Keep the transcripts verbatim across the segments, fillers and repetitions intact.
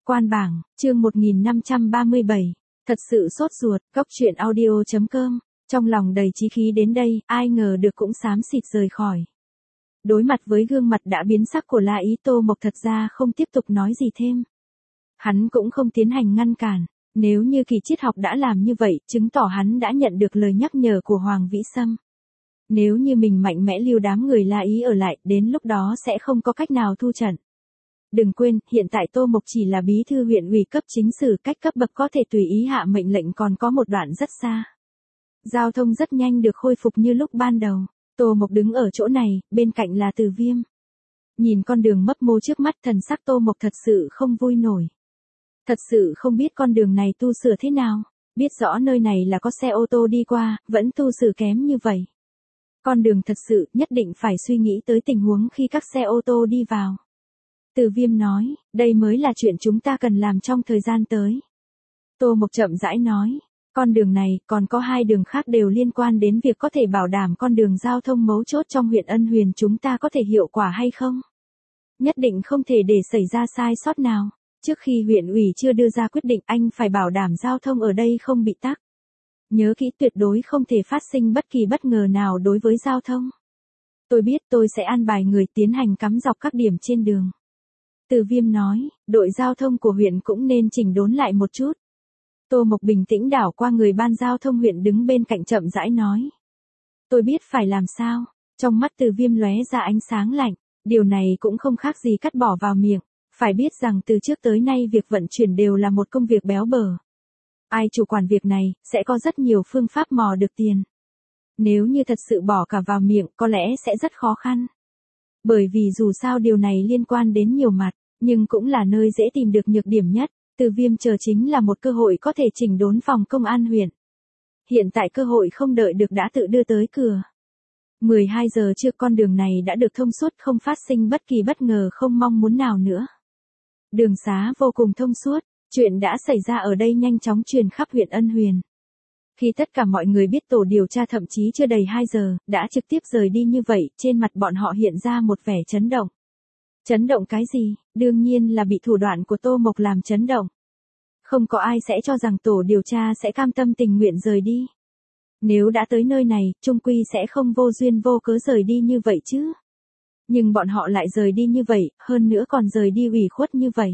Quan bảng, chương một nghìn năm trăm ba mươi bảy. Thật sự sốt ruột, Cóc truyện audio chấm com. Trong lòng đầy chí khí đến đây, ai ngờ được cũng xám xịt rời khỏi. Đối mặt với gương mặt đã biến sắc của La Ý, Tô Mộc thật ra không tiếp tục nói gì thêm. Hắn cũng không tiến hành ngăn cản. Nếu như Kỳ Triết Học đã làm như vậy, chứng tỏ hắn đã nhận được lời nhắc nhở của Hoàng Vĩ Sâm. Nếu như mình mạnh mẽ lưu đám người La Ý ở lại, đến lúc đó sẽ không có cách nào thu trận. Đừng quên, hiện tại Tô Mộc chỉ là bí thư huyện ủy cấp chính sử, cách cấp bậc có thể tùy ý hạ mệnh lệnh còn có một đoạn rất xa. Giao thông rất nhanh được khôi phục như lúc ban đầu. Tô Mộc đứng ở chỗ này, bên cạnh là Từ Viêm. Nhìn con đường mấp mô trước mắt, thần sắc Tô Mộc thật sự không vui nổi. Thật sự không biết con đường này tu sửa thế nào, biết rõ nơi này là có xe ô tô đi qua, vẫn tu sửa kém như vậy. Con đường thật sự nhất định phải suy nghĩ tới tình huống khi các xe ô tô đi vào. Từ Viêm nói, đây mới là chuyện chúng ta cần làm trong thời gian tới. Tô Mộc chậm rãi nói, con đường này còn có hai đường khác đều liên quan đến việc có thể bảo đảm con đường giao thông mấu chốt trong huyện Ân Huyền chúng ta có thể hiệu quả hay không. Nhất định không thể để xảy ra sai sót nào. Trước khi huyện ủy chưa đưa ra quyết định, anh phải bảo đảm giao thông ở đây không bị tắc. Nhớ kỹ, tuyệt đối không thể phát sinh bất kỳ bất ngờ nào đối với giao thông. Tôi biết, tôi sẽ an bài người tiến hành cắm dọc các điểm trên đường. Từ Viêm nói, đội giao thông của huyện cũng nên chỉnh đốn lại một chút. Tô Mộc bình tĩnh đảo qua người ban giao thông huyện đứng bên cạnh chậm rãi nói. Tôi biết phải làm sao. Trong mắt Từ Viêm lóe ra ánh sáng lạnh, điều này cũng không khác gì cắt bỏ vào miệng. Phải biết rằng từ trước tới nay việc vận chuyển đều là một công việc béo bở. Ai chủ quản việc này, sẽ có rất nhiều phương pháp mò được tiền. Nếu như thật sự bỏ cả vào miệng, có lẽ sẽ rất khó khăn. Bởi vì dù sao điều này liên quan đến nhiều mặt, nhưng cũng là nơi dễ tìm được nhược điểm nhất. Từ Viêm chờ chính là một cơ hội có thể chỉnh đốn phòng công an huyện. Hiện tại cơ hội không đợi được đã tự đưa tới cửa. mười hai giờ trước con đường này đã được thông suốt, không phát sinh bất kỳ bất ngờ không mong muốn nào nữa. Đường xá vô cùng thông suốt, chuyện đã xảy ra ở đây nhanh chóng truyền khắp huyện Ân Huyền. Khi tất cả mọi người biết tổ điều tra thậm chí chưa đầy hai giờ, đã trực tiếp rời đi như vậy, trên mặt bọn họ hiện ra một vẻ chấn động. Chấn động cái gì? Đương nhiên là bị thủ đoạn của Tô Mộc làm chấn động. Không có ai sẽ cho rằng tổ điều tra sẽ cam tâm tình nguyện rời đi. Nếu đã tới nơi này, chung quy sẽ không vô duyên vô cớ rời đi như vậy chứ. Nhưng bọn họ lại rời đi như vậy, hơn nữa còn rời đi ủy khuất như vậy.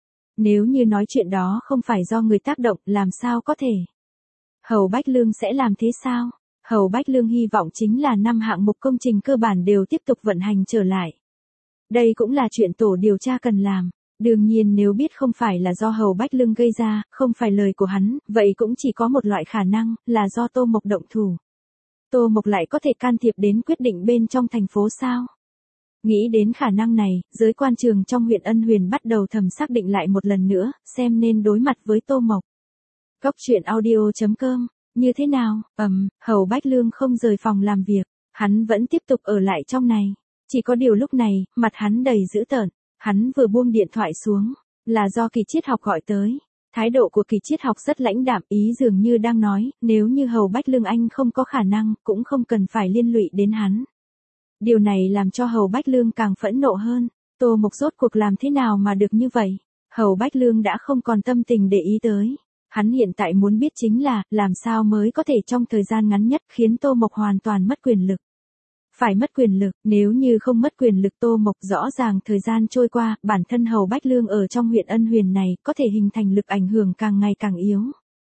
Nếu như nói chuyện đó không phải do người tác động, làm sao có thể? Hầu Bách Lương sẽ làm thế sao? Hầu Bách Lương hy vọng chính là năm hạng mục công trình cơ bản đều tiếp tục vận hành trở lại. Đây cũng là chuyện tổ điều tra cần làm. Đương nhiên nếu biết không phải là do Hầu Bách Lương gây ra, không phải lời của hắn, vậy cũng chỉ có một loại khả năng, là do Tô Mộc động thủ. Tô Mộc lại có thể can thiệp đến quyết định bên trong thành phố sao? Nghĩ đến khả năng này, giới quan trường trong huyện Ân Huyền bắt đầu thầm xác định lại một lần nữa, xem nên đối mặt với Tô Mộc. Cóc truyện audio chấm com, như thế nào? Ầm, um, Hầu Bách Lương không rời phòng làm việc, hắn vẫn tiếp tục ở lại trong này. Chỉ có điều lúc này, mặt hắn đầy dữ tợn, hắn vừa buông điện thoại xuống, là do Kỳ Triết Học gọi tới. Thái độ của Kỳ Triết Học rất lãnh đạm, ý dường như đang nói, nếu như Hầu Bách Lương anh không có khả năng, cũng không cần phải liên lụy đến hắn. Điều này làm cho Hầu Bách Lương càng phẫn nộ hơn. Tô Mộc rốt cuộc làm thế nào mà được như vậy? Hầu Bách Lương đã không còn tâm tình để ý tới. Hắn hiện tại muốn biết chính là, làm sao mới có thể trong thời gian ngắn nhất khiến Tô Mộc hoàn toàn mất quyền lực. Phải mất quyền lực, nếu như không mất quyền lực Tô Mộc rõ ràng thời gian trôi qua, bản thân Hầu Bách Lương ở trong huyện Ân Huyền này có thể hình thành lực ảnh hưởng càng ngày càng yếu.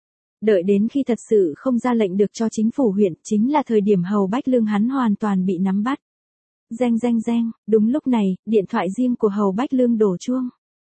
Đợi đến khi thật sự không ra lệnh được cho chính phủ huyện, chính là thời điểm Hầu Bách Lương hắn hoàn toàn bị nắm bắt. Reng reng reng, đúng lúc này, điện thoại riêng của Hầu Bách Lương đổ chuông.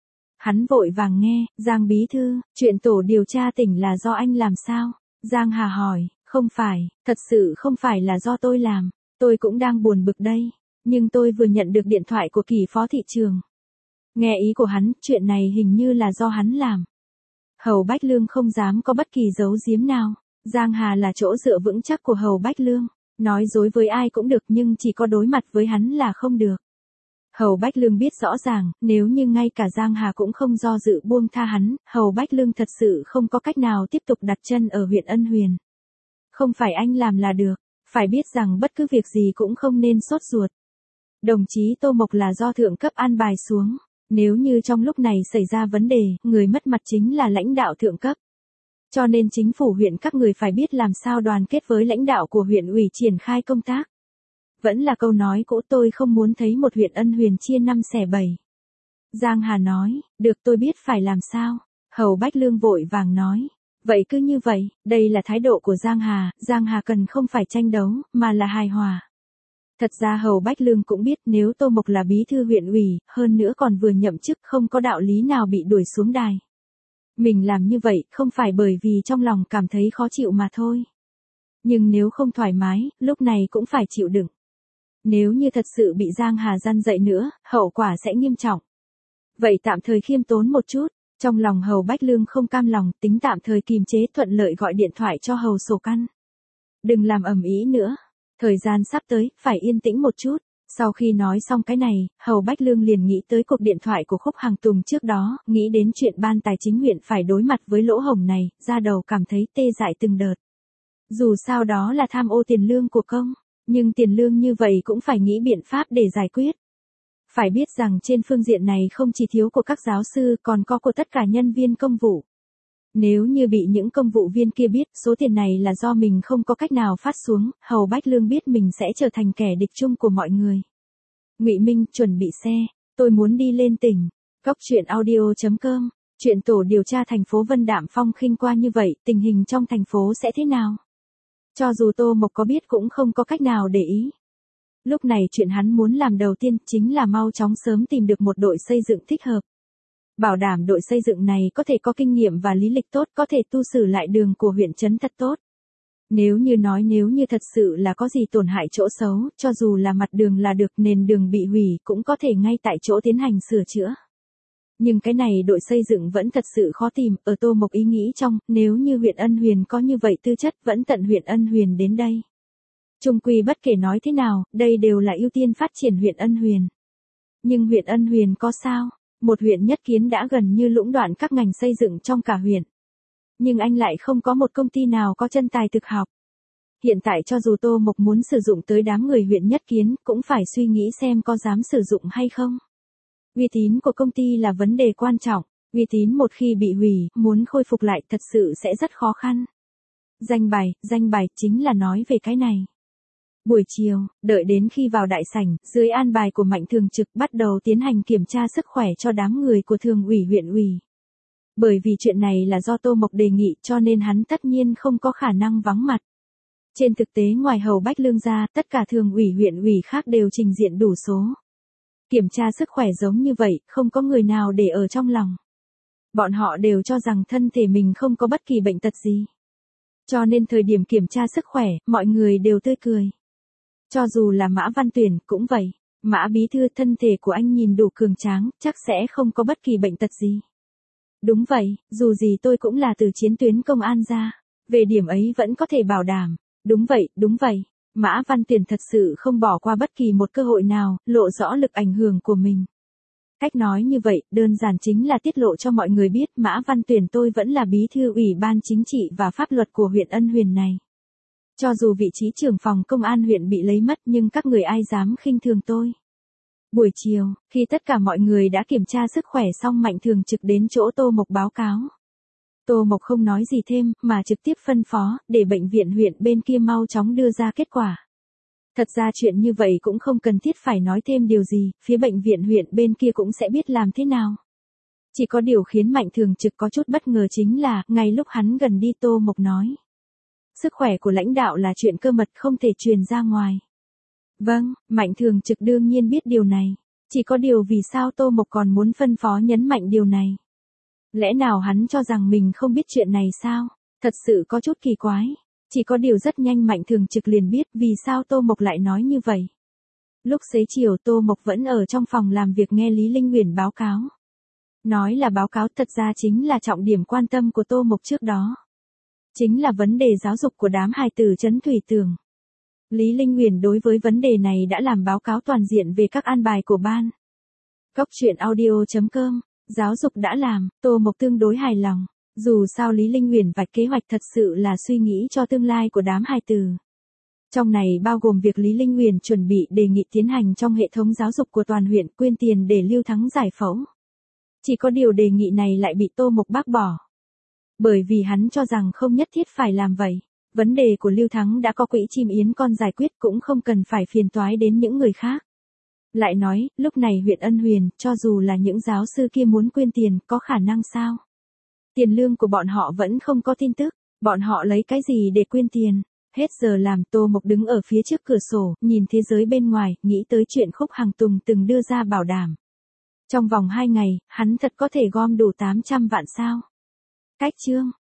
Hắn vội vàng nghe, Giang bí thư, chuyện tổ điều tra tỉnh là do anh làm sao? Giang Hà hỏi, không phải, thật sự không phải là do tôi làm, tôi cũng đang buồn bực đây, nhưng tôi vừa nhận được điện thoại của Kỳ phó thị trường. Nghe ý của hắn, chuyện này hình như là do hắn làm. Hầu Bách Lương không dám có bất kỳ giấu giếm nào, Giang Hà là chỗ dựa vững chắc của Hầu Bách Lương. Nói dối với ai cũng được nhưng chỉ có đối mặt với hắn là không được. Hầu Bách Lương biết rõ ràng, nếu như ngay cả Giang Hà cũng không do dự buông tha hắn, Hầu Bách Lương thật sự không có cách nào tiếp tục đặt chân ở huyện Ân Huyền. Không phải anh làm là được, phải biết rằng bất cứ việc gì cũng không nên sốt ruột. Đồng chí Tô Mộc là do thượng cấp an bài xuống, Nếu như trong lúc này xảy ra vấn đề, người mất mặt chính là lãnh đạo thượng cấp. Cho nên chính phủ huyện các người phải biết làm sao đoàn kết với lãnh đạo của huyện ủy triển khai công tác. Vẫn là câu nói cũ, tôi không muốn thấy một huyện Ân Huyền chia năm xẻ bảy. Giang Hà nói, được, tôi biết phải làm sao. Hầu Bách Lương vội vàng nói, vậy cứ như vậy, đây là thái độ của Giang Hà, Giang Hà cần không phải tranh đấu, mà là hài hòa. Thật ra Hầu Bách Lương cũng biết nếu Tô Mộc là bí thư huyện ủy, hơn nữa còn vừa nhậm chức, không có đạo lý nào bị đuổi xuống đài. Mình làm như vậy không phải bởi vì trong lòng cảm thấy khó chịu mà thôi. Nhưng nếu không thoải mái, lúc này cũng phải chịu đựng. Nếu như thật sự bị Giang Hà gian dậy nữa, hậu quả sẽ nghiêm trọng. Vậy tạm thời khiêm tốn một chút. Trong lòng Hầu Bách Lương không cam lòng, tính tạm thời kìm chế, thuận lợi gọi điện thoại cho Hầu Sổ Căn. Đừng làm ầm ĩ nữa. Thời gian sắp tới, phải yên tĩnh một chút. Sau khi nói xong cái này, Hầu Bách Lương liền nghĩ tới cuộc điện thoại của Khúc Hàng Tùng trước đó, nghĩ đến chuyện ban tài chính huyện phải đối mặt với lỗ hổng này, ra đầu cảm thấy tê dại từng đợt. Dù sao đó là tham ô tiền lương của công, nhưng tiền lương như vậy cũng phải nghĩ biện pháp để giải quyết. Phải biết rằng trên phương diện này không chỉ thiếu của các giáo sư còn có của tất cả nhân viên công vụ. Nếu như bị những công vụ viên kia biết số tiền này là do mình không có cách nào phát xuống, Hầu Bách Lương biết mình sẽ trở thành kẻ địch chung của mọi người. Ngụy Minh, chuẩn bị xe, tôi muốn đi lên tỉnh. Cóc truyện audio chấm com, chuyện tổ điều tra thành phố Vân Đạm Phong khinh qua như vậy, tình hình trong thành phố sẽ thế nào? Cho dù Tô Mộc có biết cũng không có cách nào để ý. Lúc này chuyện hắn muốn làm đầu tiên chính là mau chóng sớm tìm được một đội xây dựng thích hợp. Bảo đảm đội xây dựng này có thể có kinh nghiệm và lý lịch tốt, có thể tu sửa lại đường của huyện trấn thật tốt. Nếu như nói nếu như thật sự là có gì tổn hại chỗ xấu, cho dù là mặt đường là được, nền đường bị hủy cũng có thể ngay tại chỗ tiến hành sửa chữa. Nhưng cái này đội xây dựng vẫn thật sự khó tìm, ở Tô Mộc ý nghĩ trong, nếu như huyện Ân Huyền có như vậy tư chất vẫn tận huyện Ân Huyền đến đây. Chung quy bất kể nói thế nào, đây đều là ưu tiên phát triển huyện Ân Huyền. Nhưng huyện Ân Huyền có sao? Một huyện nhất kiến đã gần như lũng đoạn các ngành xây dựng trong cả huyện. Nhưng anh lại không có một công ty nào có chân tài thực học. Hiện tại cho dù Tô Mộc muốn sử dụng tới đám người huyện nhất kiến, cũng phải suy nghĩ xem có dám sử dụng hay không. Uy tín của công ty là vấn đề quan trọng, uy tín một khi bị hủy, muốn khôi phục lại thật sự sẽ rất khó khăn. Danh bài, danh bài chính là nói về cái này. Buổi chiều, đợi đến khi vào đại sảnh, dưới an bài của Mạnh Thường Trực bắt đầu tiến hành kiểm tra sức khỏe cho đám người của thường ủy huyện ủy. Bởi vì chuyện này là do Tô Mộc đề nghị cho nên hắn tất nhiên không có khả năng vắng mặt. Trên thực tế ngoài Hầu Bách Lương ra, tất cả thường ủy huyện ủy khác đều trình diện đủ số. Kiểm tra sức khỏe giống như vậy, không có người nào để ở trong lòng. Bọn họ đều cho rằng thân thể mình không có bất kỳ bệnh tật gì. Cho nên thời điểm kiểm tra sức khỏe, mọi người đều tươi cười. Cho dù là Mã Văn Tuyển cũng vậy, Mã Bí Thư, thân thể của anh nhìn đủ cường tráng, chắc sẽ không có bất kỳ bệnh tật gì. Đúng vậy, dù gì tôi cũng là từ chiến tuyến công an ra, về điểm ấy vẫn có thể bảo đảm. Đúng vậy, đúng vậy, Mã Văn Tuyển thật sự không bỏ qua bất kỳ một cơ hội nào, lộ rõ lực ảnh hưởng của mình. Cách nói như vậy, đơn giản chính là tiết lộ cho mọi người biết Mã Văn Tuyển tôi vẫn là bí thư ủy ban chính trị và pháp luật của huyện Ân Huyền này. Cho dù vị trí trưởng phòng công an huyện bị lấy mất nhưng các người ai dám khinh thường tôi. Buổi chiều, khi tất cả mọi người đã kiểm tra sức khỏe xong, Mạnh Thường Trực đến chỗ Tô Mộc báo cáo. Tô Mộc không nói gì thêm, mà trực tiếp phân phó, để bệnh viện huyện bên kia mau chóng đưa ra kết quả. Thật ra chuyện như vậy cũng không cần thiết phải nói thêm điều gì, phía bệnh viện huyện bên kia cũng sẽ biết làm thế nào. Chỉ có điều khiến Mạnh Thường Trực có chút bất ngờ chính là, ngay lúc hắn gần đi Tô Mộc nói. Sức khỏe của lãnh đạo là chuyện cơ mật không thể truyền ra ngoài. Vâng, Mạnh Thường Trực đương nhiên biết điều này. Chỉ có điều vì sao Tô Mộc còn muốn phân phó nhấn mạnh điều này. Lẽ nào hắn cho rằng mình không biết chuyện này sao? Thật sự có chút kỳ quái. Chỉ có điều rất nhanh Mạnh Thường Trực liền biết vì sao Tô Mộc lại nói như vậy. Lúc xế chiều Tô Mộc vẫn ở trong phòng làm việc nghe Lý Linh Uyển báo cáo. Nói là báo cáo, thật ra chính là trọng điểm quan tâm của Tô Mộc trước đó. Chính là vấn đề giáo dục của đám hài tử trấn Thủy Tường. Lý Linh Uyển đối với vấn đề này đã làm báo cáo toàn diện về các an bài của ban. Cóc truyện audio chấm com, giáo dục đã làm, Tô Mộc tương đối hài lòng. Dù sao Lý Linh Uyển vạch kế hoạch thật sự là suy nghĩ cho tương lai của đám hài tử. Trong này bao gồm việc Lý Linh Uyển chuẩn bị đề nghị tiến hành trong hệ thống giáo dục của toàn huyện quyên tiền để Lưu Thắng giải phẫu. Chỉ có điều đề nghị này lại bị Tô Mộc bác bỏ. Bởi vì hắn cho rằng không nhất thiết phải làm vậy. Vấn đề của Lưu Thắng đã có quỹ chim yến con giải quyết cũng không cần phải phiền toái đến những người khác. Lại nói, lúc này huyện Ân Huyền, cho dù là những giáo sư kia muốn quyên tiền, có khả năng sao? Tiền lương của bọn họ vẫn không có tin tức, bọn họ lấy cái gì để quyên tiền? Hết giờ làm, Tô Mộc đứng ở phía trước cửa sổ, nhìn thế giới bên ngoài, nghĩ tới chuyện Khúc Hằng Tùng từng đưa ra bảo đảm. Trong vòng hai ngày, hắn thật có thể gom đủ tám trăm vạn sao? Cách chương